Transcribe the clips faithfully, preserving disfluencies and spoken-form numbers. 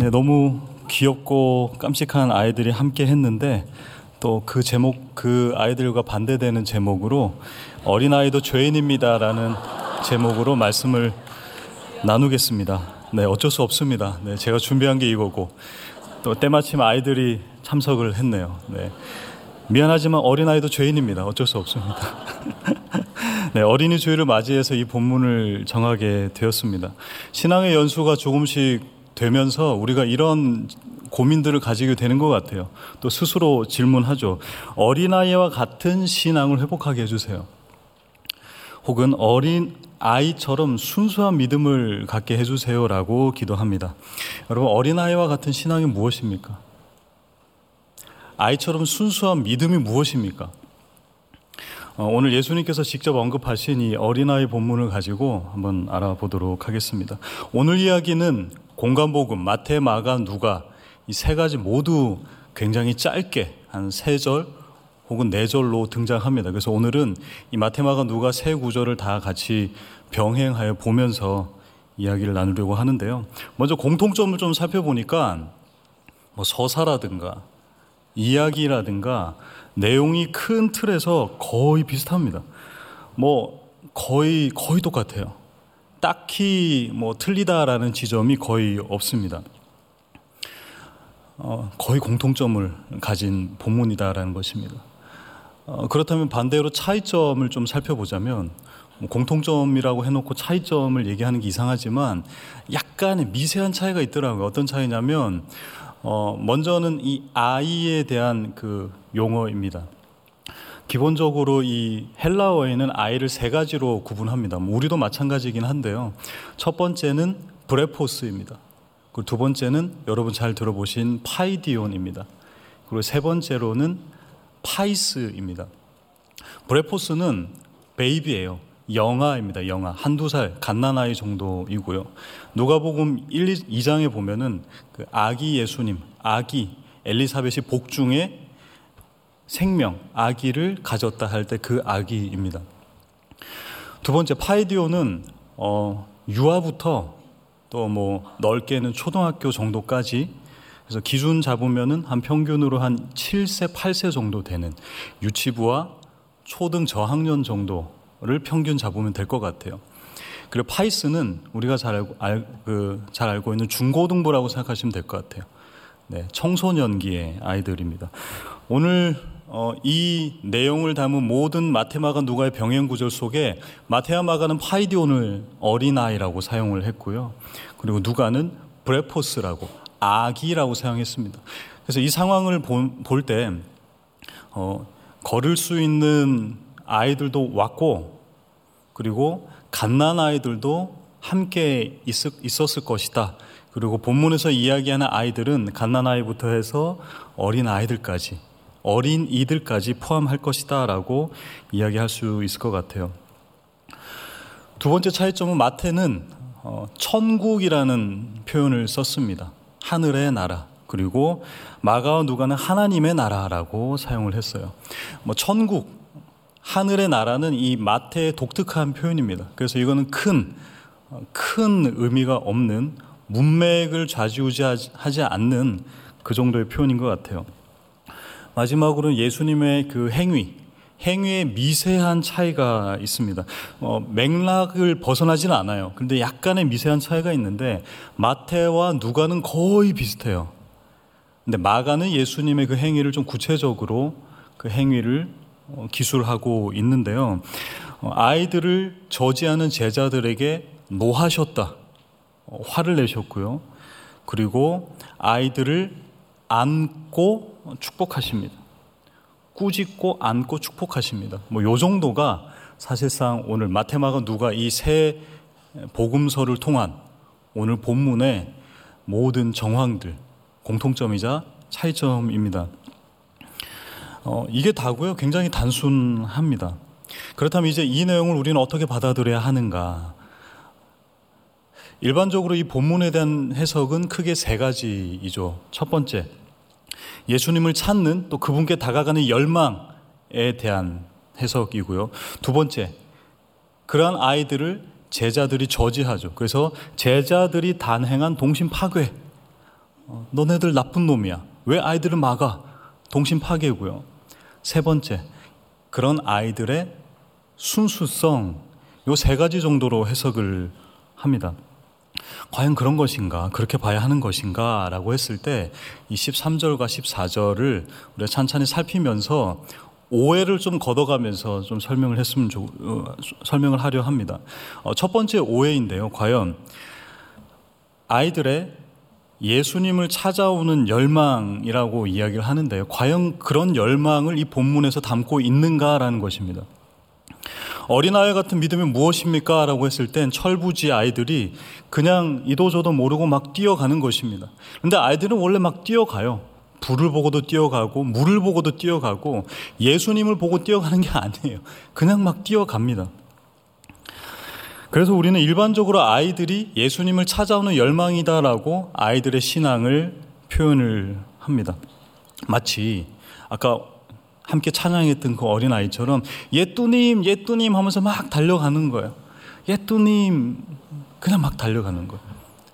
네, 너무 귀엽고 깜찍한 아이들이 함께 했는데 또 그 제목, 그 아이들과 반대되는 제목으로 어린아이도 죄인입니다라는 제목으로 말씀을 나누겠습니다. 네, 어쩔 수 없습니다. 네, 제가 준비한 게 이거고 또 때마침 아이들이 참석을 했네요. 네, 미안하지만 어린아이도 죄인입니다. 어쩔 수 없습니다. 네, 어린이 주일을 맞이해서 이 본문을 정하게 되었습니다. 신앙의 연수가 조금씩 되면서 우리가 이런 고민들을 가지게 되는 것 같아요. 또 스스로 질문하죠. 어린아이와 같은 신앙을 회복하게 해주세요. 혹은 어린 아이처럼 순수한 믿음을 갖게 해주세요라고 기도합니다. 여러분, 어린아이와 같은 신앙이 무엇입니까? 아이처럼 순수한 믿음이 무엇입니까? 어, 오늘 예수님께서 직접 언급하신 이 어린아이 본문을 가지고 한번 알아보도록 하겠습니다. 오늘 이야기는 공간복음, 마태, 마가, 누가 이 세 가지 모두 굉장히 짧게 한 세 절 혹은 네 절로 등장합니다. 그래서 오늘은 이 마태, 마가, 누가 세 구절을 다 같이 병행하여 보면서 이야기를 나누려고 하는데요. 먼저 공통점을 좀 살펴보니까 뭐 서사라든가 이야기라든가 내용이 큰 틀에서 거의 비슷합니다. 뭐 거의 거의 똑같아요. 딱히 뭐 틀리다라는 지점이 거의 없습니다. 어, 거의 공통점을 가진 본문이다라는 것입니다. 어, 그렇다면 반대로 차이점을 좀 살펴보자면 뭐 공통점이라고 해놓고 차이점을 얘기하는 게 이상하지만 약간의 미세한 차이가 있더라고요. 어떤 차이냐면 어, 먼저는 이 아이에 대한 그 용어입니다. 기본적으로 이 헬라어에는 아이를 세 가지로 구분합니다. 우리도 마찬가지이긴 한데요. 첫 번째는 브레포스입니다. 그리고 두 번째는 여러분 잘 들어보신 파이디온입니다. 그리고 세 번째로는 파이스입니다. 브레포스는 베이비예요. 영아입니다. 영아. 한두 살, 갓난아이 정도이고요. 누가복음 일, 이 장에 보면은 그 아기 예수님, 아기 엘리사벳이 복중에 생명, 아기를 가졌다 할 때 그 아기입니다. 두 번째 파이디오는 어, 유아부터 또 뭐 넓게는 초등학교 정도까지, 그래서 기준 잡으면은 한 평균으로 한 칠 세, 팔 세 정도 되는 유치부와 초등 저학년 정도를 평균 잡으면 될 것 같아요. 그리고 파이스는 우리가 잘 알고, 알, 그, 잘 알고 있는 중고등부라고 생각하시면 될 것 같아요. 네, 청소년기의 아이들입니다. 오늘 어, 이 내용을 담은 모든 마태, 마가, 누가의 병행 구절 속에 마태와 마가는 파이디온을 어린아이라고 사용을 했고요. 그리고 누가는 브레포스라고, 아기라고 사용했습니다. 그래서 이 상황을 볼 때 어, 걸을 수 있는 아이들도 왔고, 그리고 갓난아이들도 함께 있, 있었을 것이다. 그리고 본문에서 이야기하는 아이들은 갓난아이부터 해서 어린아이들까지, 어린이들까지 포함할 것이다 라고 이야기할 수 있을 것 같아요. 두 번째 차이점은 마태는 어, 천국이라는 표현을 썼습니다. 하늘의 나라. 그리고 마가와 누가는 하나님의 나라라고 사용을 했어요. 뭐 천국, 하늘의 나라는 이 마태의 독특한 표현입니다. 그래서 이거는 큰, 큰 의미가 없는, 문맥을 좌지우지하지 않는 그 정도의 표현인 것 같아요. 마지막으로는 예수님의 그 행위, 행위에 미세한 차이가 있습니다. 어, 맥락을 벗어나지는 않아요. 그런데 약간의 미세한 차이가 있는데 마태와 누가는 거의 비슷해요. 근데 마가는 예수님의 그 행위를 좀 구체적으로 그 행위를 어, 기술하고 있는데요. 어, 아이들을 저지하는 제자들에게 노하셨다. 어, 화를 내셨고요. 그리고 아이들을 안고 축복하십니다. 꾸짖고 안고 축복하십니다. 뭐 요 정도가 사실상 오늘 마태, 마가, 누가 이 세 복음서를 통한 오늘 본문의 모든 정황들, 공통점이자 차이점입니다. 어, 이게 다고요. 굉장히 단순합니다. 그렇다면 이제 이 내용을 우리는 어떻게 받아들여야 하는가? 일반적으로 이 본문에 대한 해석은 크게 세 가지이죠. 첫 번째, 예수님을 찾는, 또 그분께 다가가는 열망에 대한 해석이고요. 두 번째, 그러한 아이들을 제자들이 저지하죠. 그래서 제자들이 단행한 동심 파괴, 어, 너네들 나쁜 놈이야. 왜 아이들을 막아? 동심 파괴고요. 세 번째, 그런 아이들의 순수성, 요 세 가지 정도로 해석을 합니다. 과연 그런 것인가? 그렇게 봐야 하는 것인가? 라고 했을 때 이 십삼 절과 십사 절을 우리가 찬찬히 살피면서 오해를 좀 걷어가면서 좀 설명을 했으면 좋, 어, 설명을 하려 합니다. 어, 첫 번째 오해인데요. 과연 아이들의 예수님을 찾아오는 열망이라고 이야기를 하는데요. 과연 그런 열망을 이 본문에서 담고 있는가라는 것입니다. 어린아이 같은 믿음이 무엇입니까? 라고 했을 땐 철부지 아이들이 그냥 이도저도 모르고 막 뛰어가는 것입니다. 그런데 아이들은 원래 막 뛰어가요. 불을 보고도 뛰어가고 물을 보고도 뛰어가고 예수님을 보고 뛰어가는 게 아니에요. 그냥 막 뛰어갑니다. 그래서 우리는 일반적으로 아이들이 예수님을 찾아오는 열망이다라고 아이들의 신앙을 표현을 합니다. 마치 아까 함께 찬양했던 그 어린아이처럼 예뚜님 예뚜님 하면서 막 달려가는 거예요. 예뚜님 그냥 막 달려가는 거예요.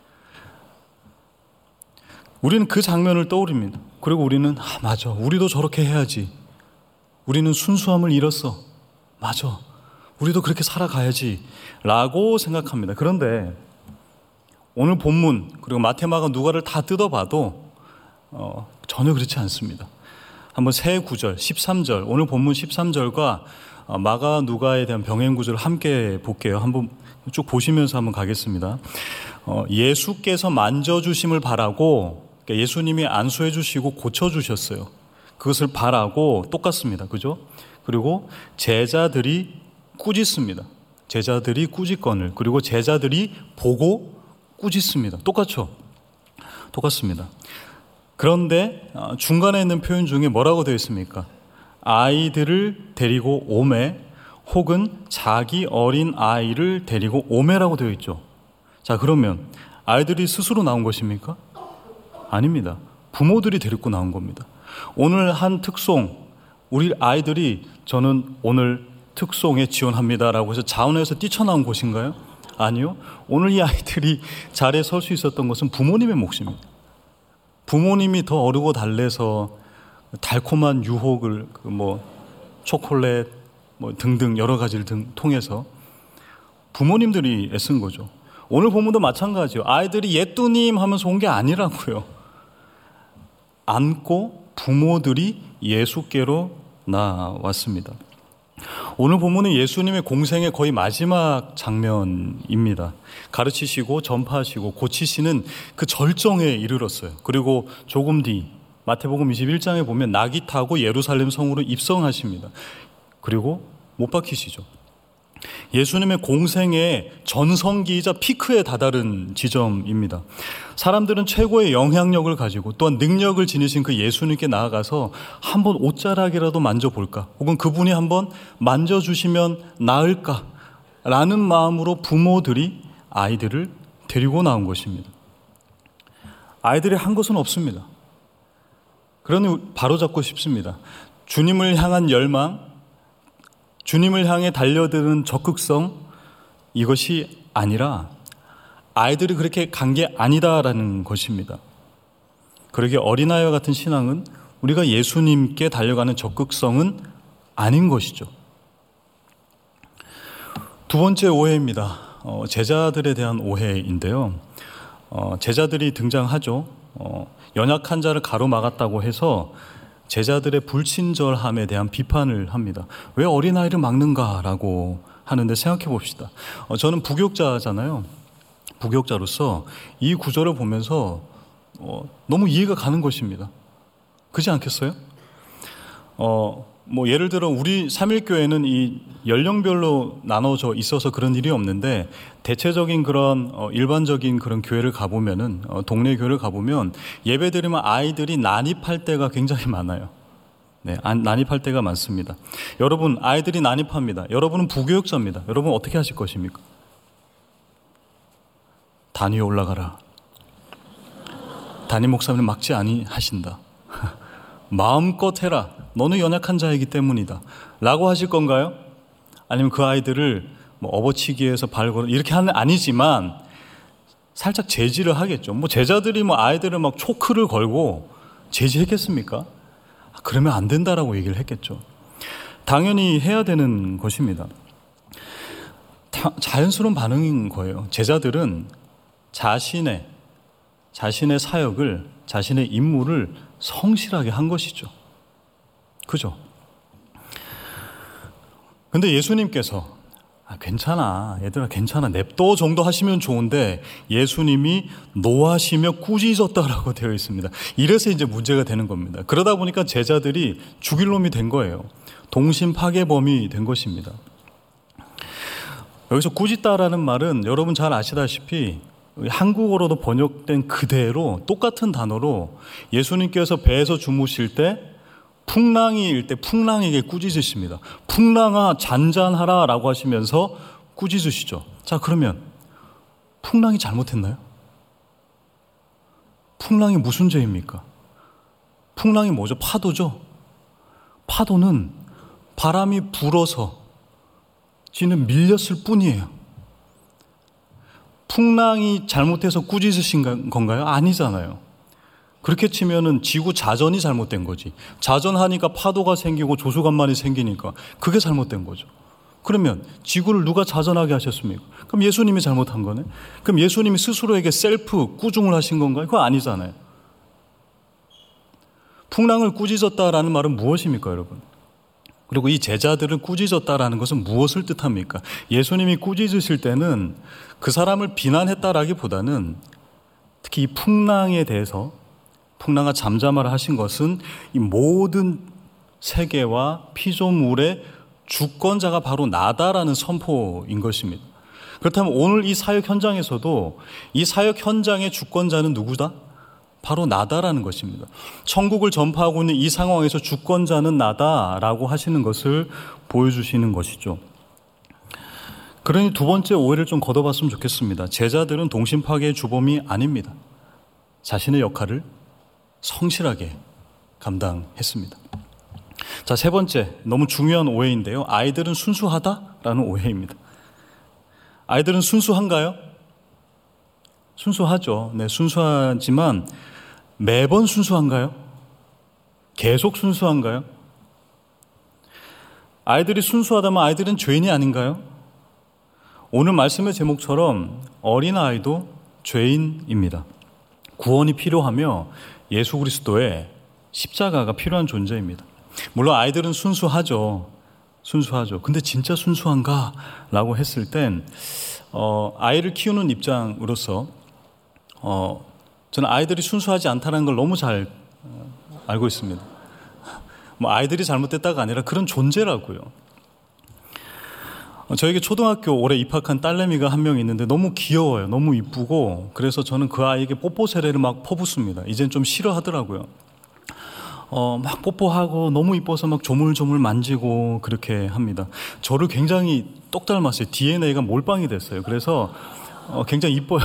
우리는 그 장면을 떠올립니다. 그리고 우리는 아 맞아, 우리도 저렇게 해야지. 우리는 순수함을 잃었어. 맞아, 우리도 그렇게 살아가야지 라고 생각합니다. 그런데 오늘 본문 그리고 마태마가 누가를 다 뜯어봐도 어, 전혀 그렇지 않습니다. 한번 세 구절, 십삼 절, 오늘 본문 십삼 절과 마가 누가에 대한 병행 구절을 함께 볼게요. 한번 쭉 보시면서 한번 가겠습니다. 어, 예수께서 만져주심을 바라고, 그러니까 예수님이 안수해 주시고 고쳐주셨어요. 그것을 바라고 똑같습니다. 그죠? 그리고 제자들이 꾸짖습니다. 제자들이 꾸짖거늘, 그리고 제자들이 보고 꾸짖습니다. 똑같죠? 똑같습니다. 그런데 중간에 있는 표현 중에 뭐라고 되어 있습니까? 아이들을 데리고 오매, 혹은 자기 어린 아이를 데리고 오매라고 되어 있죠. 자, 그러면 아이들이 스스로 나온 것입니까? 아닙니다. 부모들이 데리고 나온 겁니다. 오늘 한 특송, 우리 아이들이 저는 오늘 특송에 지원합니다라고 해서 자원에서 뛰쳐나온 것인가요? 아니요. 오늘 이 아이들이 자리에 설 수 있었던 것은 부모님의 몫입니다. 부모님이 더 어르고 달래서 달콤한 유혹을 그 뭐 초콜릿 뭐 등등 여러 가지를 등 통해서 부모님들이 애쓴 거죠. 오늘 본문도 마찬가지요. 아이들이 예뚜님 하면서 온 게 아니라고요. 안고 부모들이 예수께로 나왔습니다. 오늘 본문은 예수님의 공생의 거의 마지막 장면입니다. 가르치시고 전파하시고 고치시는 그 절정에 이르렀어요. 그리고 조금 뒤 마태복음 이십일 장에 보면 낙이 타고 예루살렘 성으로 입성하십니다. 그리고 못 박히시죠. 예수님의 공생의 전성기이자 피크에 다다른 지점입니다. 사람들은 최고의 영향력을 가지고 또한 능력을 지니신 그 예수님께 나아가서 한번 옷자락이라도 만져볼까, 혹은 그분이 한번 만져주시면 나을까 라는 마음으로 부모들이 아이들을 데리고 나온 것입니다. 아이들이 한 것은 없습니다. 그러니 바로잡고 싶습니다. 주님을 향한 열망, 주님을 향해 달려드는 적극성, 이것이 아니라 아이들이 그렇게 간 게 아니다라는 것입니다. 그러기에 어린아이와 같은 신앙은 우리가 예수님께 달려가는 적극성은 아닌 것이죠. 두 번째 오해입니다. 어, 제자들에 대한 오해인데요. 어, 제자들이 등장하죠. 어, 연약한 자를 가로막았다고 해서 제자들의 불친절함에 대한 비판을 합니다. 왜 어린아이를 막는가라고 하는데 생각해 봅시다. 어, 저는 부교육자잖아요. 부교육자로서 이 구절을 보면서 어, 너무 이해가 가는 것입니다. 그렇지 않겠어요? 어, 뭐 예를 들어 우리 삼일교회는 이 연령별로 나눠져 있어서 그런 일이 없는데, 대체적인 그런 어, 일반적인 그런 교회를 가보면은 어, 동네 교회를 가보면 예배드리면 아이들이 난입할 때가 굉장히 많아요. 네, 난입할 때가 많습니다. 여러분, 아이들이 난입합니다. 여러분은 부교육자입니다. 여러분 어떻게 하실 것입니까? 단위에 올라가라. 담임 목사님은 막지 아니하신다. 마음껏 해라. 너는 연약한 자이기 때문이다. 라고 하실 건가요? 아니면 그 아이들을 뭐 업어치기해서 발걸음 이렇게 하는 아니지만 살짝 제지를 하겠죠. 뭐 제자들이 뭐 아이들을 막 초크를 걸고 제지했겠습니까? 그러면 안 된다라고 얘기를 했겠죠. 당연히 해야 되는 것입니다. 다, 자연스러운 반응인 거예요. 제자들은 자신의 자신의 사역을, 자신의 임무를 성실하게 한 것이죠. 그죠? 근데 예수님께서 아, 괜찮아, 얘들아 괜찮아, 냅둬 정도 하시면 좋은데 예수님이 노하시며 꾸짖었다라고 되어 있습니다. 이래서 이제 문제가 되는 겁니다. 그러다 보니까 제자들이 죽일 놈이 된 거예요. 동심 파괴범이 된 것입니다. 여기서 꾸짖다라는 말은 여러분 잘 아시다시피 한국어로도 번역된 그대로 똑같은 단어로 예수님께서 배에서 주무실 때 풍랑이 일 때 풍랑에게 꾸짖으십니다. 풍랑아 잔잔하라 라고 하시면서 꾸짖으시죠. 자, 그러면 풍랑이 잘못했나요? 풍랑이 무슨 죄입니까? 풍랑이 뭐죠? 파도죠. 파도는 바람이 불어서 지는 밀렸을 뿐이에요. 풍랑이 잘못해서 꾸짖으신 건가요? 아니잖아요. 그렇게 치면은 지구 자전이 잘못된 거지. 자전하니까 파도가 생기고 조수간만이 생기니까 그게 잘못된 거죠. 그러면 지구를 누가 자전하게 하셨습니까? 그럼 예수님이 잘못한 거네? 그럼 예수님이 스스로에게 셀프 꾸중을 하신 건가요? 그거 아니잖아요. 풍랑을 꾸짖었다라는 말은 무엇입니까, 여러분? 그리고 이 제자들을 꾸짖었다라는 것은 무엇을 뜻합니까? 예수님이 꾸짖으실 때는 그 사람을 비난했다라기보다는 특히 이 풍랑에 대해서 풍랑아 잠잠하라 하신 것은 이 모든 세계와 피조물의 주권자가 바로 나다라는 선포인 것입니다. 그렇다면 오늘 이 사역 현장에서도 이 사역 현장의 주권자는 누구다? 바로 나다라는 것입니다. 천국을 전파하고 있는 이 상황에서 주권자는 나다라고 하시는 것을 보여주시는 것이죠. 그러니 두 번째 오해를 좀 걷어봤으면 좋겠습니다. 제자들은 동심 파괴의 주범이 아닙니다. 자신의 역할을 성실하게 감당했습니다. 자, 세 번째, 너무 중요한 오해인데요. 아이들은 순수하다라는 오해입니다. 아이들은 순수한가요? 순수하죠. 네, 순수하지만 매번 순수한가요? 계속 순수한가요? 아이들이 순수하다면 아이들은 죄인이 아닌가요? 오늘 말씀의 제목처럼 어린아이도 죄인입니다. 구원이 필요하며 예수 그리스도의 십자가가 필요한 존재입니다. 물론 아이들은 순수하죠. 순수하죠. 근데 진짜 순수한가? 라고 했을 땐 어, 아이를 키우는 입장으로서 어, 저는 아이들이 순수하지 않다는 걸 너무 잘 어, 알고 있습니다. 뭐 아이들이 잘못됐다가 아니라 그런 존재라고요. 어, 저에게 초등학교 올해 입학한 딸내미가 한 명 있는데 너무 귀여워요. 너무 이쁘고 그래서 저는 그 아이에게 뽀뽀 세례를 막 퍼붓습니다. 이젠 좀 싫어하더라고요. 어, 막 뽀뽀하고 너무 이뻐서 막 조물조물 만지고 그렇게 합니다. 저를 굉장히 똑 닮았어요. 디엔에이가 몰빵이 됐어요. 그래서 어, 굉장히 이뻐요.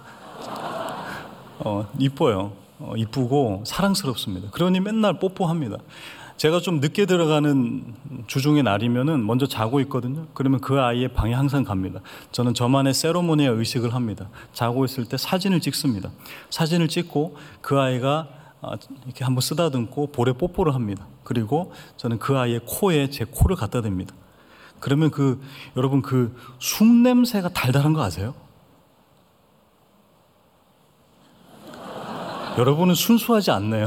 어, 이뻐요. 어, 이쁘고 사랑스럽습니다. 그러니 맨날 뽀뽀합니다. 제가 좀 늦게 들어가는 주중의 날이면은 먼저 자고 있거든요. 그러면 그 아이의 방에 항상 갑니다. 저는 저만의 세로모니아 의식을 합니다. 자고 있을 때 사진을 찍습니다. 사진을 찍고 그 아이가 이렇게 한번 쓰다듬고 볼에 뽀뽀를 합니다. 그리고 저는 그 아이의 코에 제 코를 갖다 댑니다. 그러면 그 여러분 그 숨 냄새가 달달한 거 아세요? 여러분은 순수하지 않네요.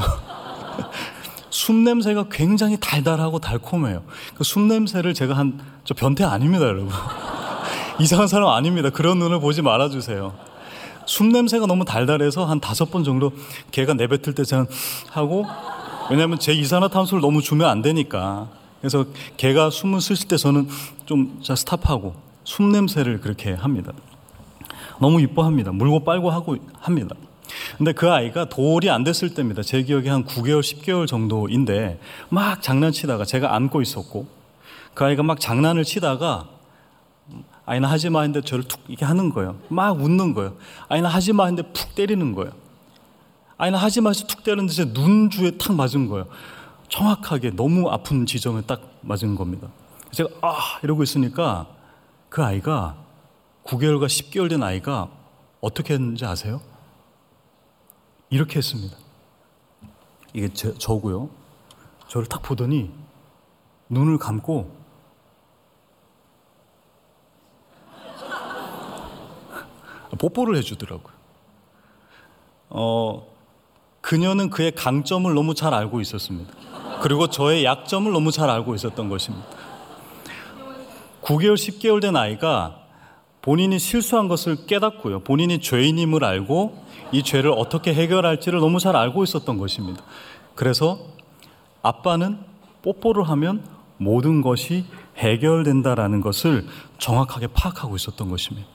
숨 냄새가 굉장히 달달하고 달콤해요. 그 숨 냄새를 제가 한, 저 변태 아닙니다, 여러분. 이상한 사람 아닙니다. 그런 눈을 보지 말아주세요. 숨 냄새가 너무 달달해서 한 다섯 번 정도 걔가 내뱉을 때 저는 하고, 왜냐하면 제 이산화탄소를 너무 주면 안 되니까. 그래서 걔가 숨을 쉴 때 저는 좀 자, 스탑하고 숨 냄새를 그렇게 합니다. 너무 이뻐합니다. 물고 빨고 하고 합니다. 근데 그 아이가 돌이 안 됐을 때입니다. 제 기억에 한 구 개월, 십 개월 정도인데 막 장난치다가 제가 안고 있었고 그 아이가 막 장난을 치다가 아이나 하지 마 했는데 저를 툭 이렇게 하는 거예요. 막 웃는 거예요. 아이나 하지 마 했는데 푹 때리는 거예요. 아이나 하지 마 해서 툭 때렸는데 제 눈 주에 탁 맞은 거예요. 정확하게 너무 아픈 지점에 딱 맞은 겁니다. 제가 아 이러고 있으니까 그 아이가 구 개월과 십 개월 된 아이가 어떻게 했는지 아세요? 이렇게 했습니다. 이게 제, 저고요. 저를 딱 보더니 눈을 감고 뽀뽀를 해주더라고요. 어, 그녀는 그의 강점을 너무 잘 알고 있었습니다. 그리고 저의 약점을 너무 잘 알고 있었던 것입니다. 구 개월, 십 개월 된 아이가 본인이 실수한 것을 깨닫고요. 본인이 죄인임을 알고 이 죄를 어떻게 해결할지를 너무 잘 알고 있었던 것입니다. 그래서 아빠는 뽀뽀를 하면 모든 것이 해결된다라는 것을 정확하게 파악하고 있었던 것입니다.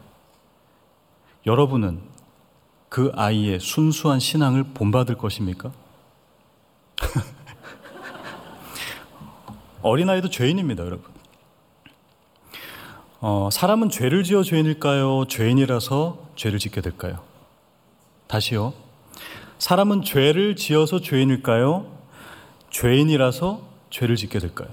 여러분은 그 아이의 순수한 신앙을 본받을 것입니까? 어린아이도 죄인입니다, 여러분. 어, 사람은 죄를 지어 죄인일까요? 죄인이라서 죄를 짓게 될까요? 다시요. 사람은 죄를 지어서 죄인일까요? 죄인이라서 죄를 짓게 될까요?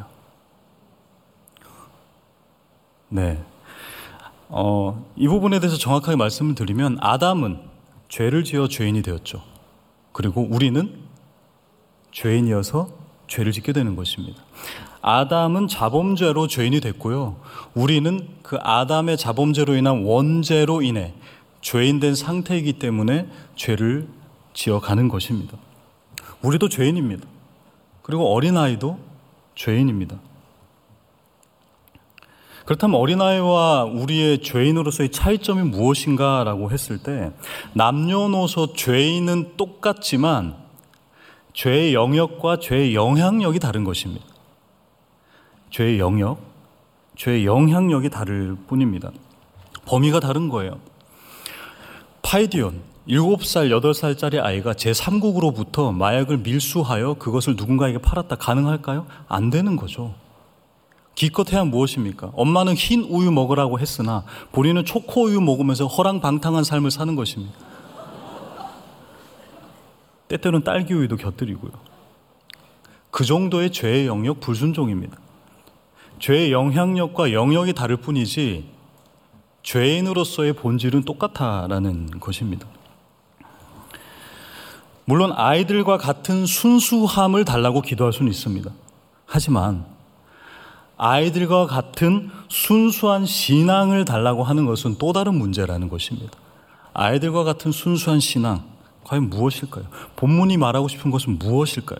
네. 어, 이 부분에 대해서 정확하게 말씀을 드리면 아담은 죄를 지어 죄인이 되었죠. 그리고 우리는 죄인이어서 죄를 짓게 되는 것입니다. 아담은 자범죄로 죄인이 됐고요. 우리는 그 아담의 자범죄로 인한 원죄로 인해 죄인된 상태이기 때문에 죄를 지어가는 것입니다. 우리도 죄인입니다. 그리고 어린아이도 죄인입니다. 그렇다면 어린아이와 우리의 죄인으로서의 차이점이 무엇인가라고 했을 때 남녀노소 죄인은 똑같지만 죄의 영역과 죄의 영향력이 다른 것입니다. 죄의 영역, 죄의 영향력이 다를 뿐입니다. 범위가 다른 거예요. 파이디온, 일곱 살, 여덟 살짜리 아이가 제삼 국으로부터 마약을 밀수하여 그것을 누군가에게 팔았다 가능할까요? 안 되는 거죠. 기껏해야 무엇입니까? 엄마는 흰 우유 먹으라고 했으나 본인은 초코 우유 먹으면서 허랑방탕한 삶을 사는 것입니다. 때때로는 딸기 우유도 곁들이고요. 그 정도의 죄의 영역 불순종입니다. 죄의 영향력과 영역이 다를 뿐이지 죄인으로서의 본질은 똑같다라는 것입니다. 물론 아이들과 같은 순수함을 달라고 기도할 수는 있습니다. 하지만 아이들과 같은 순수한 신앙을 달라고 하는 것은 또 다른 문제라는 것입니다. 아이들과 같은 순수한 신앙, 과연 무엇일까요? 본문이 말하고 싶은 것은 무엇일까요?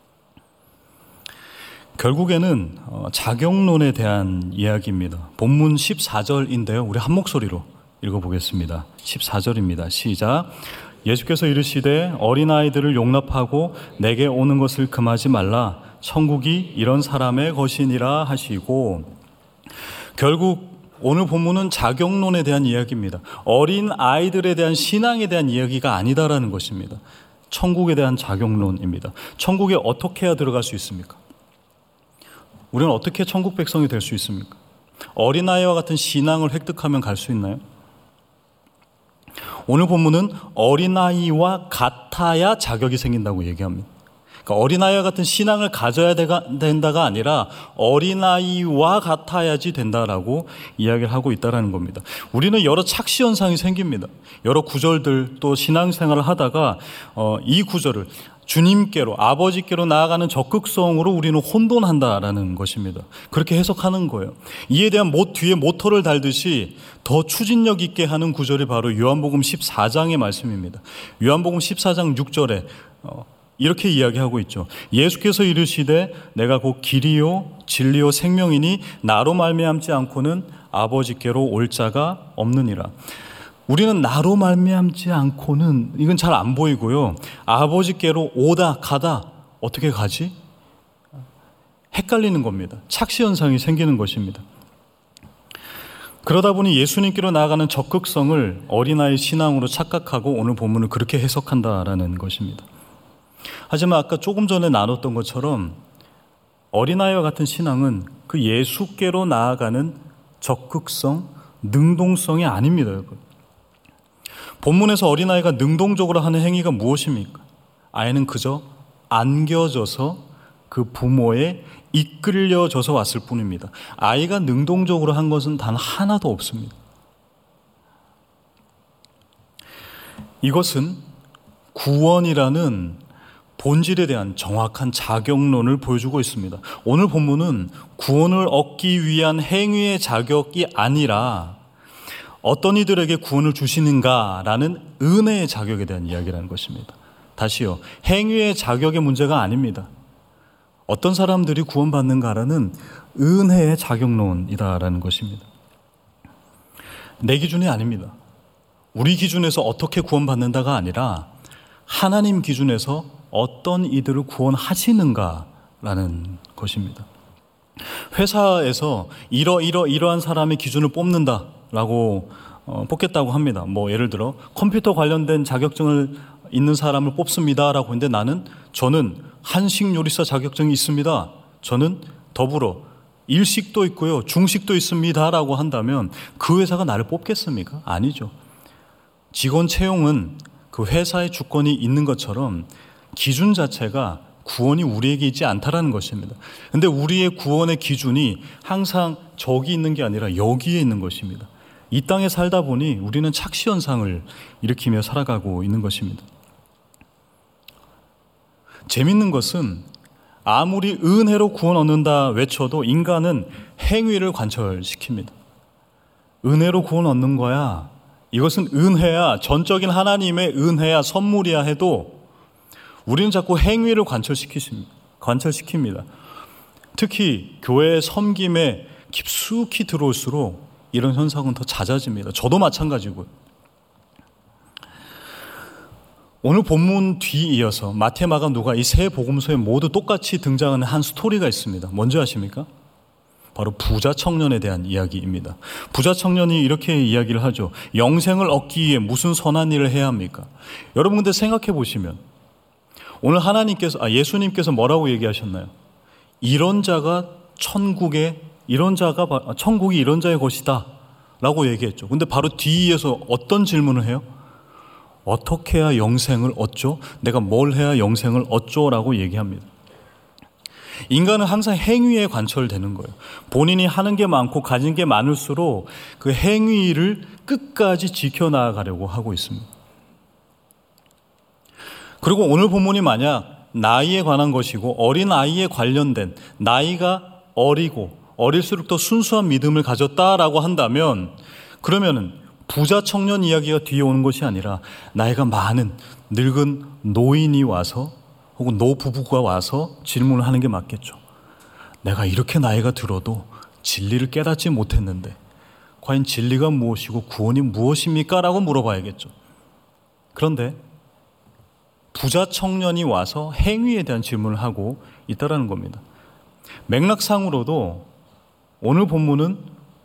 결국에는 자격론에 대한 이야기입니다. 본문 십사 절인데요. 우리 한 목소리로 읽어보겠습니다. 십사 절입니다. 시작. 예수께서 이르시되 어린아이들을 용납하고 내게 오는 것을 금하지 말라. 천국이 이런 사람의 것이니라 하시고, 결국 오늘 본문은 자격론에 대한 이야기입니다. 어린 아이들에 대한 신앙에 대한 이야기가 아니다라는 것입니다. 천국에 대한 자격론입니다. 천국에 어떻게 해야 들어갈 수 있습니까? 우리는 어떻게 천국 백성이 될 수 있습니까? 어린아이와 같은 신앙을 획득하면 갈 수 있나요? 오늘 본문은 어린아이와 같아야 자격이 생긴다고 얘기합니다. 그러니까 어린아이와 같은 신앙을 가져야 된다가 아니라 어린아이와 같아야지 된다라고 이야기를 하고 있다는 겁니다. 우리는 여러 착시 현상이 생깁니다. 여러 구절들 또 신앙생활을 하다가 어, 이 구절을 주님께로, 아버지께로 나아가는 적극성으로 우리는 혼돈한다라는 것입니다. 그렇게 해석하는 거예요. 이에 대한 못, 뒤에 모터를 달듯이 더 추진력 있게 하는 구절이 바로 요한복음 십사 장의 말씀입니다. 요한복음 십사 장 육 절에 어, 이렇게 이야기하고 있죠. 예수께서 이르시되 내가 곧 길이요 진리요 생명이니 나로 말미암지 않고는 아버지께로 올 자가 없느니라. 우리는 나로 말미암지 않고는, 이건 잘 안 보이고요. 아버지께로 오다 가다 어떻게 가지? 헷갈리는 겁니다. 착시 현상이 생기는 것입니다. 그러다 보니 예수님께로 나아가는 적극성을 어린아이 신앙으로 착각하고 오늘 본문을 그렇게 해석한다라는 것입니다. 하지만 아까 조금 전에 나눴던 것처럼 어린아이와 같은 신앙은 그 예수께로 나아가는 적극성, 능동성이 아닙니다, 여러분. 본문에서 어린아이가 능동적으로 하는 행위가 무엇입니까? 아이는 그저 안겨져서 그 부모에 이끌려져서 왔을 뿐입니다. 아이가 능동적으로 한 것은 단 하나도 없습니다. 이것은 구원이라는 본질에 대한 정확한 자격론을 보여주고 있습니다. 오늘 본문은 구원을 얻기 위한 행위의 자격이 아니라 어떤 이들에게 구원을 주시는가라는 은혜의 자격에 대한 이야기라는 것입니다. 다시요, 행위의 자격의 문제가 아닙니다. 어떤 사람들이 구원받는가라는 은혜의 자격론이다라는 것입니다. 내 기준이 아닙니다. 우리 기준에서 어떻게 구원받는다가 아니라 하나님 기준에서 어떤 이들을 구원하시는가라는 것입니다. 회사에서 이러 이러 이러한 사람의 기준을 뽑는다라고 어, 뽑겠다고 합니다. 뭐 예를 들어 컴퓨터 관련된 자격증을 있는 사람을 뽑습니다라고 했는데 나는 저는 한식 요리사 자격증이 있습니다. 저는 더불어 일식도 있고요, 중식도 있습니다라고 한다면 그 회사가 나를 뽑겠습니까? 아니죠. 직원 채용은 그 회사의 주권이 있는 것처럼 기준 자체가 구원이 우리에게 있지 않다라는 것입니다. 그런데 우리의 구원의 기준이 항상 저기 있는 게 아니라 여기에 있는 것입니다. 이 땅에 살다 보니 우리는 착시 현상을 일으키며 살아가고 있는 것입니다. 재밌는 것은 아무리 은혜로 구원 얻는다 외쳐도 인간은 행위를 관철시킵니다. 은혜로 구원 얻는 거야, 이것은 은혜야, 전적인 하나님의 은혜야, 선물이야 해도 우리는 자꾸 행위를 관철시키십니다. 관철시킵니다. 특히 교회의 섬김에 깊숙이 들어올수록 이런 현상은 더 잦아집니다. 저도 마찬가지고요. 오늘 본문 뒤이어서 마태, 마가, 누가 이 세 복음서에 모두 똑같이 등장하는 한 스토리가 있습니다. 뭔지 아십니까? 바로 부자 청년에 대한 이야기입니다. 부자 청년이 이렇게 이야기를 하죠. 영생을 얻기 위해 무슨 선한 일을 해야 합니까? 여러분 근데 생각해 보시면 오늘 하나님께서, 아, 예수님께서 뭐라고 얘기하셨나요? 이런 자가 천국에, 이런 자가, 천국이 이런 자의 것이다 라고 얘기했죠. 근데 바로 뒤에서 어떤 질문을 해요? 어떻게 해야 영생을 얻죠? 내가 뭘 해야 영생을 얻죠? 라고 얘기합니다. 인간은 항상 행위에 관철되는 거예요. 본인이 하는 게 많고 가진 게 많을수록 그 행위를 끝까지 지켜나가려고 하고 있습니다. 그리고 오늘 본문이 만약 나이에 관한 것이고 어린 아이에 관련된, 나이가 어리고 어릴수록 더 순수한 믿음을 가졌다라고 한다면, 그러면은 부자 청년 이야기가 뒤에 오는 것이 아니라 나이가 많은 늙은 노인이 와서 혹은 노부부가 와서 질문을 하는 게 맞겠죠. 내가 이렇게 나이가 들어도 진리를 깨닫지 못했는데 과연 진리가 무엇이고 구원이 무엇입니까? 라고 물어봐야겠죠. 그런데 부자 청년이 와서 행위에 대한 질문을 하고 있다는 겁니다. 맥락상으로도 오늘 본문은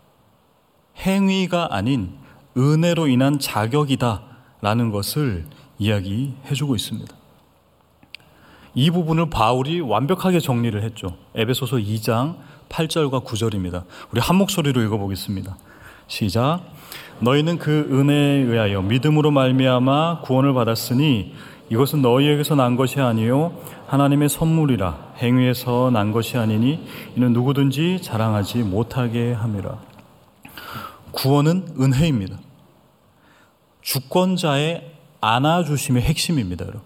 행위가 아닌 은혜로 인한 자격이다라는 것을 이야기해주고 있습니다. 이 부분을 바울이 완벽하게 정리를 했죠. 에베소서 이 장 팔 절과 구 절입니다. 우리 한 목소리로 읽어보겠습니다. 시작. 너희는 그 은혜에 의하여 믿음으로 말미암아 구원을 받았으니 이것은 너희에게서 난 것이 아니요 하나님의 선물이라. 행위에서 난 것이 아니니 이는 누구든지 자랑하지 못하게 함이라. 구원은 은혜입니다. 주권자의 안아주심의 핵심입니다, 여러분.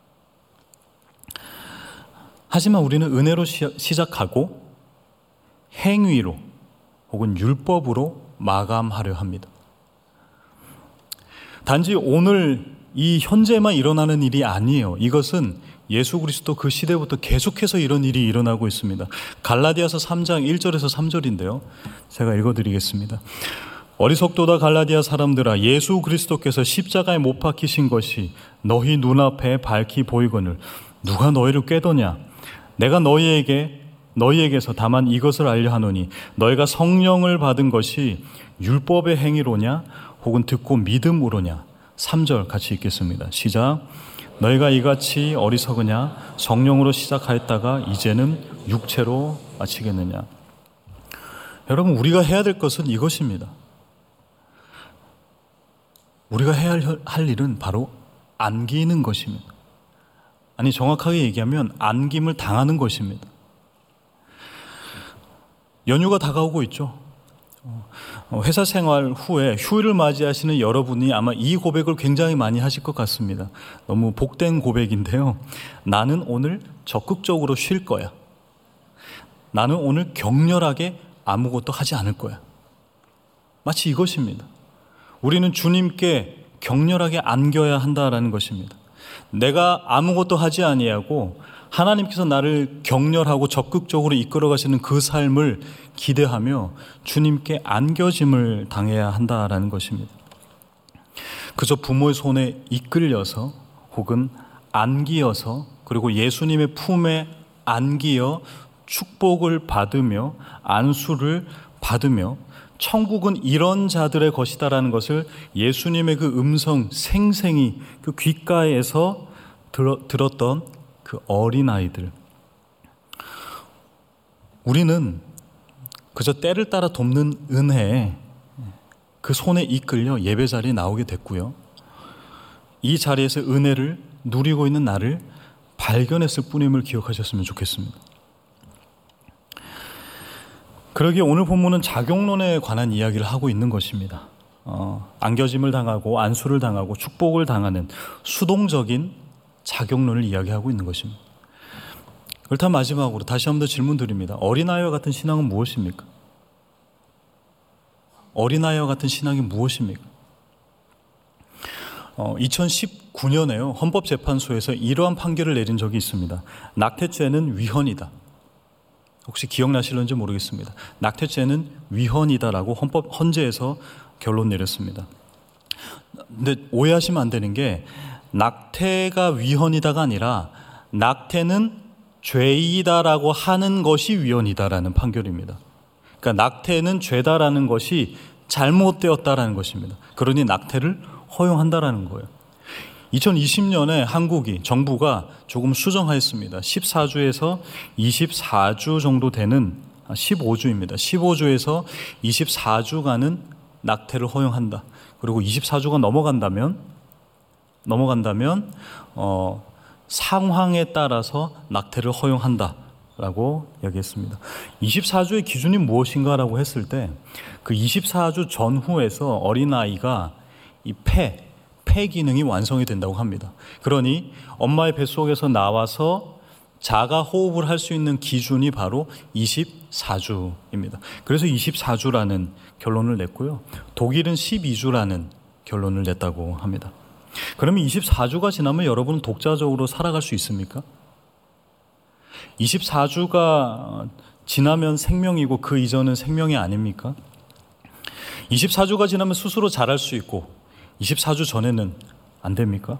하지만 우리는 은혜로 시작하고 행위로 혹은 율법으로 마감하려 합니다. 단지 오늘 이 현재만 일어나는 일이 아니에요. 이것은 예수 그리스도 그 시대부터 계속해서 이런 일이 일어나고 있습니다. 갈라디아서 삼 장 일 절에서 삼 절인데요. 제가 읽어드리겠습니다. 어리석도다 갈라디아 사람들아, 예수 그리스도께서 십자가에 못 박히신 것이 너희 눈앞에 밝히 보이거늘 누가 너희를 꾀더냐? 내가 너희에게 너희에게서 다만 이것을 알려 하노니 너희가 성령을 받은 것이 율법의 행위로냐 혹은 듣고 믿음으로냐. 삼 절 같이 읽겠습니다. 시작. 너희가 이같이 어리석으냐? 성령으로 시작하였다가 이제는 육체로 마치겠느냐? 여러분, 우리가 해야 될 것은 이것입니다. 우리가 해야 할 일은 바로 안기는 것입니다. 아니, 정확하게 얘기하면 안김을 당하는 것입니다. 연휴가 다가오고 있죠. 회사 생활 후에 휴일을 맞이하시는 여러분이 아마 이 고백을 굉장히 많이 하실 것 같습니다. 너무 복된 고백인데요. 나는 오늘 적극적으로 쉴 거야. 나는 오늘 격렬하게 아무것도 하지 않을 거야. 마치 이것입니다. 우리는 주님께 격렬하게 안겨야 한다라는 것입니다. 내가 아무것도 하지 아니하고 하나님께서 나를 격렬하고 적극적으로 이끌어 가시는 그 삶을 기대하며 주님께 안겨짐을 당해야 한다라는 것입니다. 그저 부모의 손에 이끌려서 혹은 안기어서 그리고 예수님의 품에 안기어 축복을 받으며 안수를 받으며 천국은 이런 자들의 것이다라는 것을 예수님의 그 음성 생생히 그 귓가에서 들어, 들었던 그 어린아이들, 우리는 그저 때를 따라 돕는 은혜에 그 손에 이끌려 예배 자리에 나오게 됐고요. 이 자리에서 은혜를 누리고 있는 나를 발견했을 뿐임을 기억하셨으면 좋겠습니다. 그러기에 오늘 본문은 자격론에 관한 이야기를 하고 있는 것입니다. 어, 안겨짐을 당하고 안수를 당하고 축복을 당하는 수동적인 자격론을 이야기하고 있는 것입니다. 그렇다면 마지막으로 다시 한 번 더 질문 드립니다. 어린아이와 같은 신앙은 무엇입니까? 어린아이와 같은 신앙이 무엇입니까? 어, 이천십구 년에요. 헌법재판소에서 이러한 판결을 내린 적이 있습니다. 낙태죄는 위헌이다. 혹시 기억나실런지 모르겠습니다. 낙태죄는 위헌이다라고 헌법 헌재에서 결론 내렸습니다. 근데 오해하시면 안 되는 게 낙태가 위헌이다가 아니라 낙태는 죄이다라고 하는 것이 위헌이다라는 판결입니다. 그러니까 낙태는 죄다라는 것이 잘못되었다라는 것입니다. 그러니 낙태를 허용한다라는 거예요. 이천이십 년에 한국이 정부가 조금 수정하였습니다. 십사 주에서 이십사 주 정도 되는 십오 주입니다. 십오 주에서 이십사 주간은 낙태를 허용한다. 그리고 이십사 주가 넘어간다면 넘어간다면 어, 상황에 따라서 낙태를 허용한다라고 이야기했습니다. 이십사 주의 기준이 무엇인가라고 했을 때 그 이십사 주 전후에서 어린아이가 이 폐, 폐 기능이 완성이 된다고 합니다. 그러니 엄마의 뱃속에서 나와서 자가 호흡을 할 수 있는 기준이 바로 이십사 주입니다. 그래서 이십사 주라는 결론을 냈고요. 독일은 십이 주라는 결론을 냈다고 합니다. 그러면 이십사 주가 지나면 여러분은 독자적으로 살아갈 수 있습니까? 이십사 주가 지나면 생명이고 그 이전은 생명이 아닙니까? 이십사 주가 지나면 스스로 자랄 수 있고 이십사 주 전에는 안 됩니까?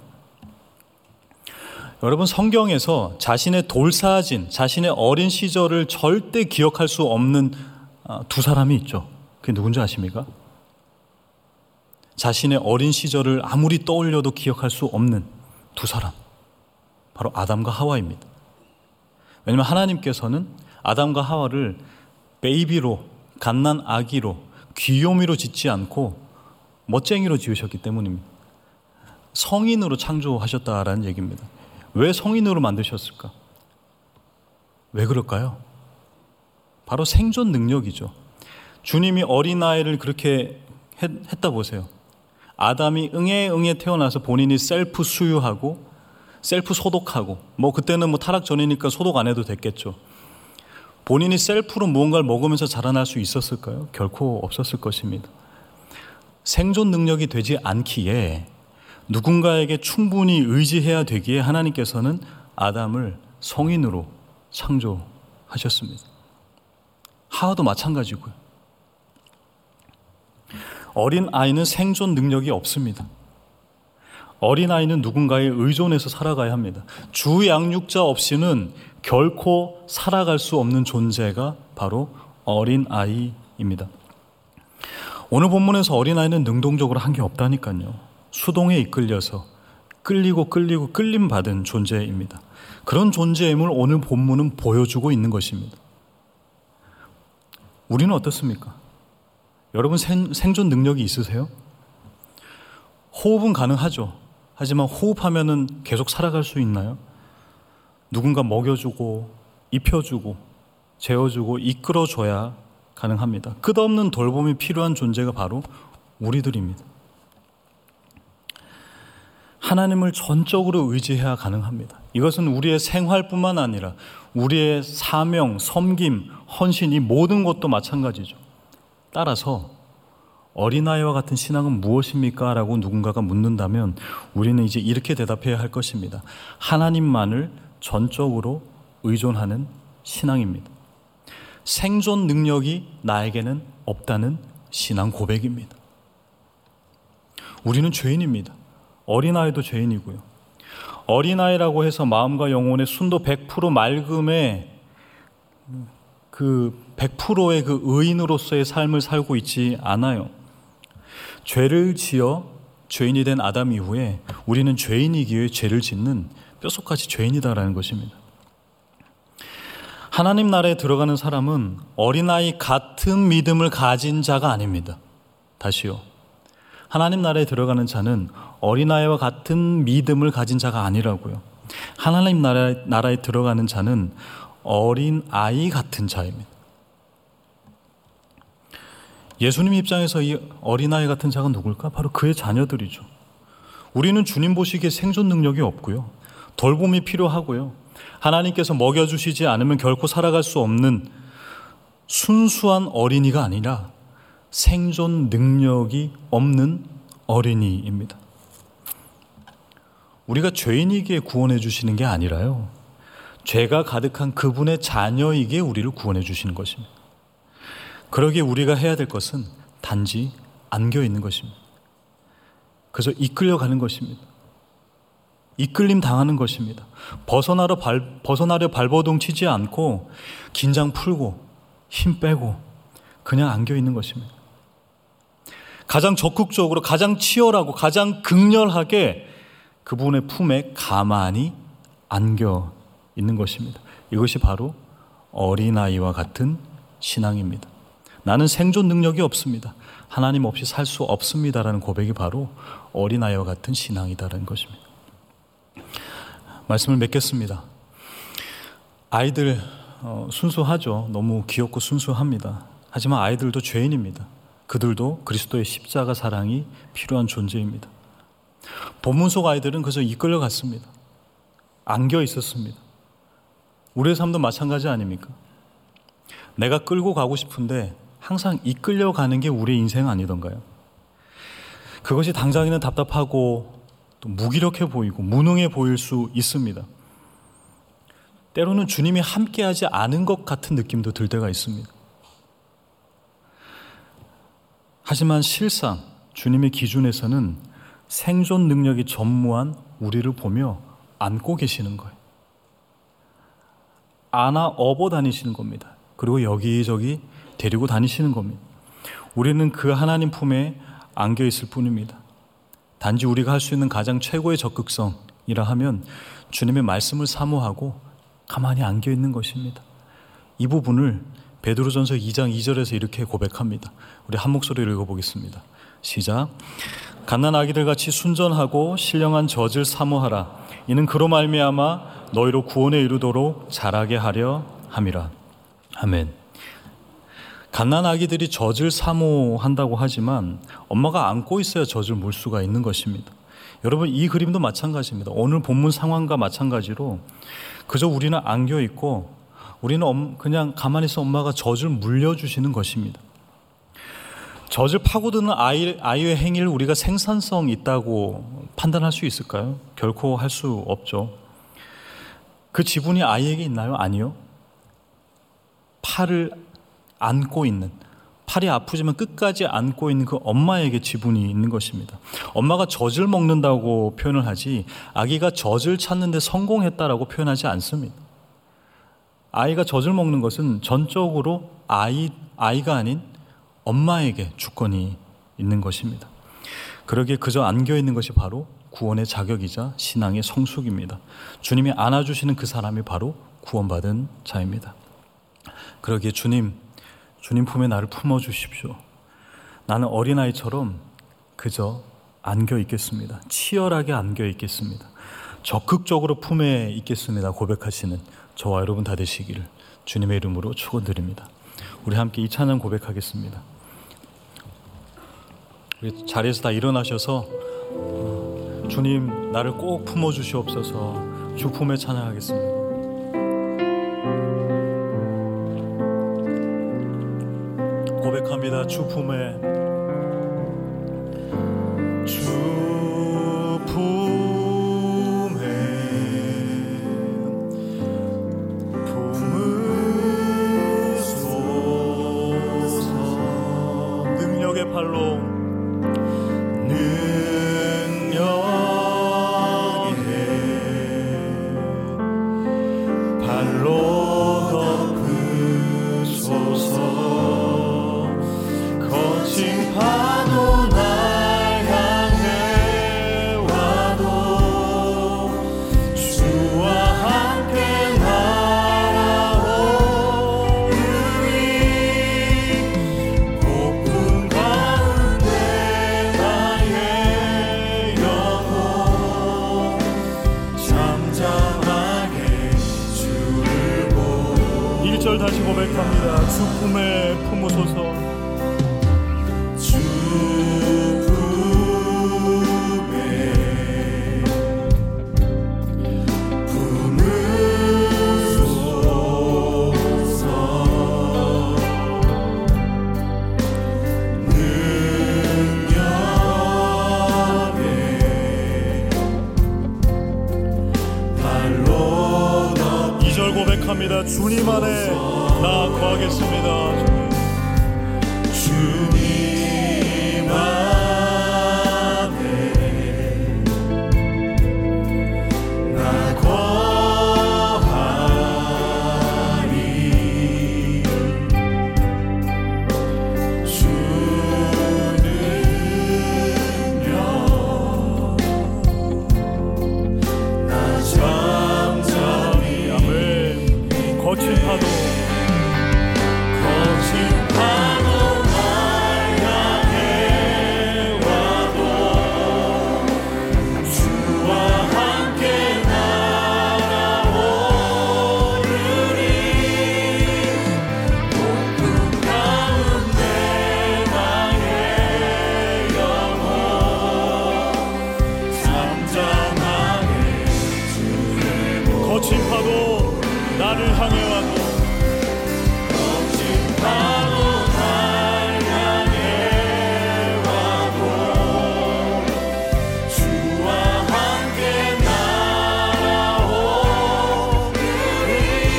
여러분, 성경에서 자신의 돌사진, 자신의 어린 시절을 절대 기억할 수 없는 두 사람이 있죠. 그게 누군지 아십니까? 자신의 어린 시절을 아무리 떠올려도 기억할 수 없는 두 사람, 바로 아담과 하와입니다. 왜냐하면 하나님께서는 아담과 하와를 베이비로, 갓난 아기로, 귀요미로 짓지 않고 멋쟁이로 지으셨기 때문입니다. 성인으로 창조하셨다라는 얘기입니다. 왜 성인으로 만드셨을까? 왜 그럴까요? 바로 생존 능력이죠. 주님이 어린아이를 그렇게 했, 했다 보세요. 아담이 응애 응애 태어나서 본인이 셀프 수유하고 셀프 소독하고, 뭐 그때는 뭐 타락 전이니까 소독 안 해도 됐겠죠. 본인이 셀프로 무언가를 먹으면서 자라날 수 있었을까요? 결코 없었을 것입니다. 생존 능력이 되지 않기에 누군가에게 충분히 의지해야 되기에 하나님께서는 아담을 성인으로 창조하셨습니다. 하와도 마찬가지고요. 어린 아이는 생존 능력이 없습니다. 어린 아이는 누군가에 의존해서 살아가야 합니다. 주 양육자 없이는 결코 살아갈 수 없는 존재가 바로 어린 아이입니다. 오늘 본문에서 어린 아이는 능동적으로 한 게 없다니까요. 수동에 이끌려서 끌리고 끌리고 끌림 받은 존재입니다. 그런 존재임을 오늘 본문은 보여주고 있는 것입니다. 우리는 어떻습니까? 여러분 생, 생존 능력이 있으세요? 호흡은 가능하죠. 하지만 호흡하면은 계속 살아갈 수 있나요? 누군가 먹여주고 입혀주고 재워주고 이끌어줘야 가능합니다. 끝없는 돌봄이 필요한 존재가 바로 우리들입니다. 하나님을 전적으로 의지해야 가능합니다. 이것은 우리의 생활뿐만 아니라 우리의 사명, 섬김, 헌신, 이 모든 것도 마찬가지죠. 따라서 어린아이와 같은 신앙은 무엇입니까? 라고 누군가가 묻는다면 우리는 이제 이렇게 대답해야 할 것입니다. 하나님만을 전적으로 의존하는 신앙입니다. 생존 능력이 나에게는 없다는 신앙 고백입니다. 우리는 죄인입니다. 어린아이도 죄인이고요. 어린아이라고 해서 마음과 영혼의 순도 백 퍼센트 맑음에 그 백 퍼센트의 그 의인으로서의 삶을 살고 있지 않아요. 죄를 지어 죄인이 된 아담 이후에 우리는 죄인이기에 죄를 짓는 뼛속까지 죄인이다라는 것입니다. 하나님 나라에 들어가는 사람은 어린아이 같은 믿음을 가진 자가 아닙니다. 다시요. 하나님 나라에 들어가는 자는 어린아이와 같은 믿음을 가진 자가 아니라고요. 하나님 나라, 나라에 들어가는 자는 어린아이 같은 자입니다. 예수님 입장에서 이 어린아이 같은 자가 누굴까? 바로 그의 자녀들이죠. 우리는 주님 보시기에 생존 능력이 없고요. 돌봄이 필요하고요. 하나님께서 먹여주시지 않으면 결코 살아갈 수 없는 순수한 어린이가 아니라 생존 능력이 없는 어린이입니다. 우리가 죄인이기에 구원해 주시는 게 아니라요. 죄가 가득한 그분의 자녀이기에 우리를 구원해 주시는 것입니다. 그러기에 우리가 해야 될 것은 단지 안겨 있는 것입니다. 그래서 이끌려가는 것입니다. 이끌림 당하는 것입니다. 벗어나려, 발, 벗어나려 발버둥 치지 않고 긴장 풀고 힘 빼고 그냥 안겨 있는 것입니다. 가장 적극적으로, 가장 치열하고 가장 극렬하게 그분의 품에 가만히 안겨 있는 것입니다. 이것이 바로 어린아이와 같은 신앙입니다. 나는 생존 능력이 없습니다. 하나님 없이 살 수 없습니다라는 고백이 바로 어린아이와 같은 신앙이다라는 것입니다. 말씀을 맺겠습니다. 아이들 어, 순수하죠. 너무 귀엽고 순수합니다. 하지만 아이들도 죄인입니다. 그들도 그리스도의 십자가 사랑이 필요한 존재입니다. 본문 속 아이들은 그저 이끌려갔습니다. 안겨 있었습니다. 우리의 삶도 마찬가지 아닙니까? 내가 끌고 가고 싶은데 항상 이끌려가는 게 우리의 인생 아니던가요? 그것이 당장에는 답답하고 또 무기력해 보이고 무능해 보일 수 있습니다. 때로는 주님이 함께하지 않은 것 같은 느낌도 들 때가 있습니다. 하지만 실상 주님의 기준에서는 생존 능력이 전무한 우리를 보며 안고 계시는 거예요. 안아 업어 다니시는 겁니다. 그리고 여기저기 데리고 다니시는 겁니다. 우리는 그 하나님 품에 안겨 있을 뿐입니다. 단지 우리가 할 수 있는 가장 최고의 적극성이라 하면 주님의 말씀을 사모하고 가만히 안겨 있는 것입니다. 이 부분을 베드로전서 이 장 이 절에서 이렇게 고백합니다. 우리 한 목소리로 읽어보겠습니다. 시작. 갓난 아기들 같이 순전하고 신령한 젖을 사모하라. 이는 그로 말미암아 너희로 구원에 이르도록 자라게 하려 함이라. 아멘. 갓난 아기들이 젖을 사모한다고 하지만 엄마가 안고 있어야 젖을 물 수가 있는 것입니다. 여러분, 이 그림도 마찬가지입니다. 오늘 본문 상황과 마찬가지로 그저 우리는 안겨 있고 우리는 그냥 가만히 있어 엄마가 젖을 물려주시는 것입니다. 젖을 파고드는 아이, 아이의 행위를 우리가 생산성 있다고 판단할 수 있을까요? 결코 할 수 없죠. 그 지분이 아이에게 있나요? 아니요. 팔을 안고 있는, 팔이 아프지만 끝까지 안고 있는 그 엄마에게 지분이 있는 것입니다. 엄마가 젖을 먹는다고 표현을 하지 아기가 젖을 찾는 데 성공했다라고 표현하지 않습니다. 아이가 젖을 먹는 것은 전적으로 아이, 아이가 아닌 엄마에게 주권이 있는 것입니다. 그러기에 그저 안겨 있는 것이 바로 구원의 자격이자 신앙의 성숙입니다. 주님이 안아주시는 그 사람이 바로 구원받은 자입니다. 그러기에 주님, 주님 품에 나를 품어주십시오. 나는 어린아이처럼 그저 안겨 있겠습니다. 치열하게 안겨 있겠습니다. 적극적으로 품에 있겠습니다. 고백하시는 저와 여러분 다 되시기를 주님의 이름으로 축원드립니다. 우리 함께 이 찬양 고백하겠습니다. 우리 자리에서 다 일어나셔서 주님 나를 꼭 품어주시옵소서 주 품에 찬양하겠습니다. 고백합니다. 주 품에, 주 품에 품으소서. 능력의 팔로, 능력의 팔로 덮으소서. 거친 파도 날 향해 와도 주와 함께 날아오르니 폭풍 가운데 나의 영혼 잠잠하게 주를 보고. 일 절 다시 고백합니다. 주 품에 품으소서. 고백합니다. 주님 안에 나 거하겠습니다. 주님 안에 나 거하리. 주는요 나 잠잠히. 거친 파도, 거친 파도 날 향해 와도 주와 함께 날아오르리. 폭풍 가운데 나의 영혼 잠잠하게 주를 보고. 거친 파도 나를 향해 와도, 거친 파도 날 향해 와도 주와 함께 날아오르리.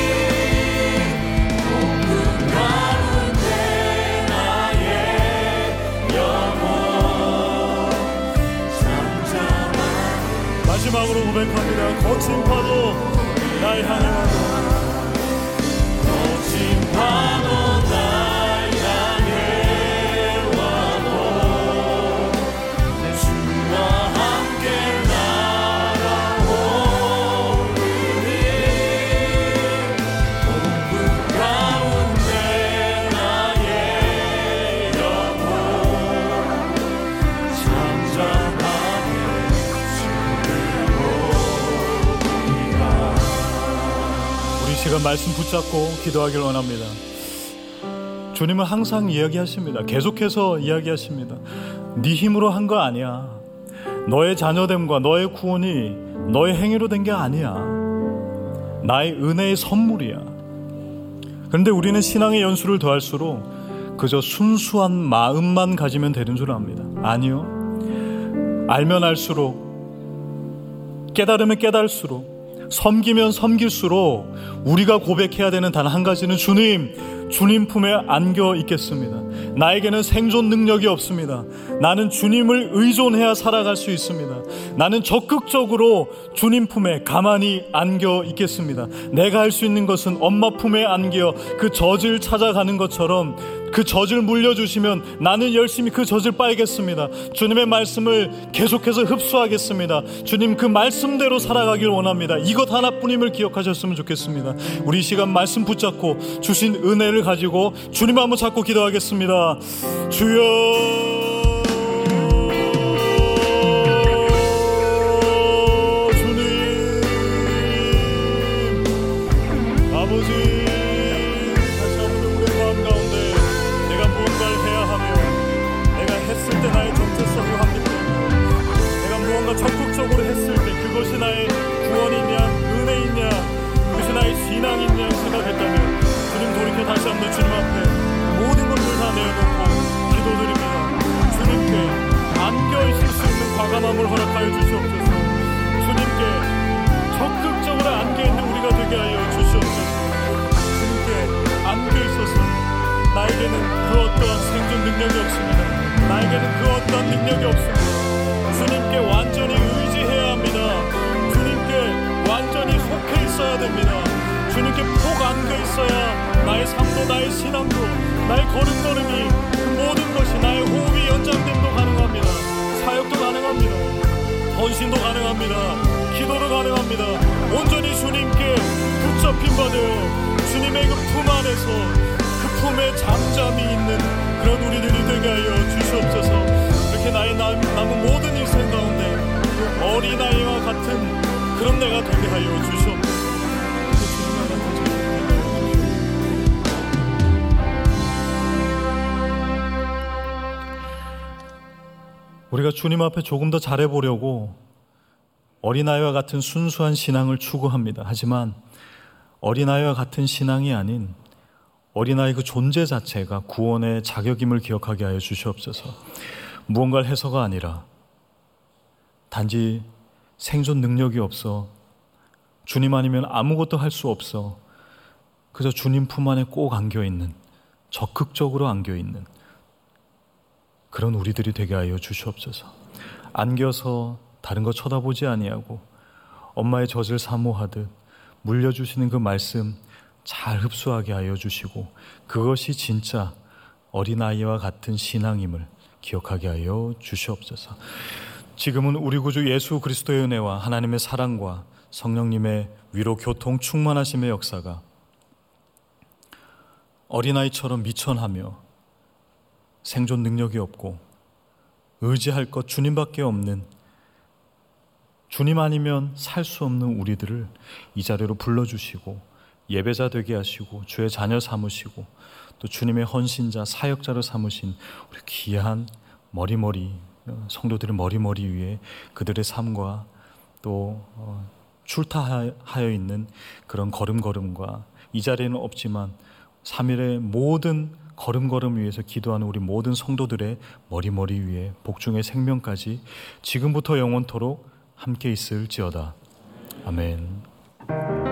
폭풍 가운데 나의 영혼 잠잠하게. 마지막으로 고백합니다. 거친 파도 날 향해 와도, 거친 파도 날 향해 와도 주와 함께 날아오르리. 폭풍 가운데 나의 영혼 잠잠하게 주를 보리라. 우리 시간 말씀 붙잡고 기도하길 원합니다. 주님은 항상 이야기하십니다. 계속해서 이야기하십니다. 네 힘으로 한 거 아니야. 너의 자녀됨과 너의 구원이 너의 행위로 된 게 아니야. 나의 은혜의 선물이야. 그런데 우리는 신앙의 연수를 더할수록 그저 순수한 마음만 가지면 되는 줄 압니다. 아니요. 알면 알수록, 깨달으면 깨달을수록, 섬기면 섬길수록 우리가 고백해야 되는 단 한 가지는 주님, 주님 품에 안겨 있겠습니다. 나에게는 생존 능력이 없습니다. 나는 주님을 의존해야 살아갈 수 있습니다. 나는 적극적으로 주님 품에 가만히 안겨 있겠습니다. 내가 할 수 있는 것은 엄마 품에 안겨 그 젖을 찾아가는 것처럼 그 젖을 물려주시면 나는 열심히 그 젖을 빨겠습니다. 주님의 말씀을 계속해서 흡수하겠습니다. 주님 그 말씀대로 살아가길 원합니다. 이것 하나뿐임을 기억하셨으면 좋겠습니다. 우리 이 시간 말씀 붙잡고 주신 은혜를 가지고 주님 한번 잡고 기도하겠습니다. 주여, 아버지, 다시 한번 우리의 마음 가운데 나의 신앙도, 나의 걸음걸음이, 그 모든 것이 나의 호흡이 연장됨도 가능합니다. 사역도 가능합니다. 헌신도 가능합니다. 기도도 가능합니다. 온전히 주님께 붙잡힌 바 되어 주님의 그 품 안에서, 그 품에 잠잠히 있는 그런 우리들이 되게 하여 주시옵소서. 이렇게 나의 남, 남은 모든 인생 가운데 그 어린아이와 같은 그런 내가 되게 하여 주시옵소서. 우리가 주님 앞에 조금 더 잘해보려고 어린아이와 같은 순수한 신앙을 추구합니다. 하지만 어린아이와 같은 신앙이 아닌 어린아이 그 존재 자체가 구원의 자격임을 기억하게 하여 주시옵소서. 무언가를 해서가 아니라 단지 생존 능력이 없어, 주님 아니면 아무것도 할 수 없어, 그저 주님 품 안에 꼭 안겨있는, 적극적으로 안겨있는 그런 우리들이 되게 하여 주시옵소서. 안겨서 다른 거 쳐다보지 아니하고 엄마의 젖을 사모하듯 물려주시는 그 말씀 잘 흡수하게 하여 주시고, 그것이 진짜 어린아이와 같은 신앙임을 기억하게 하여 주시옵소서. 지금은 우리 구주 예수 그리스도의 은혜와 하나님의 사랑과 성령님의 위로 교통 충만하심의 역사가 어린아이처럼 미천하며 생존 능력이 없고 의지할 것 주님밖에 없는, 주님 아니면 살 수 없는 우리들을 이 자리로 불러주시고 예배자 되게 하시고 주의 자녀 삼으시고 또 주님의 헌신자 사역자로 삼으신 우리 귀한 머리머리 성도들의 머리머리 위에 그들의 삶과 또 출타하여 있는 그런 걸음걸음과 이 자리에는 없지만 삼 일의 모든 걸음걸음 위에서 기도하는 우리 모든 성도들의 머리머리 위에 복중의 생명까지 지금부터 영원토록 함께 있을지어다. 아멘.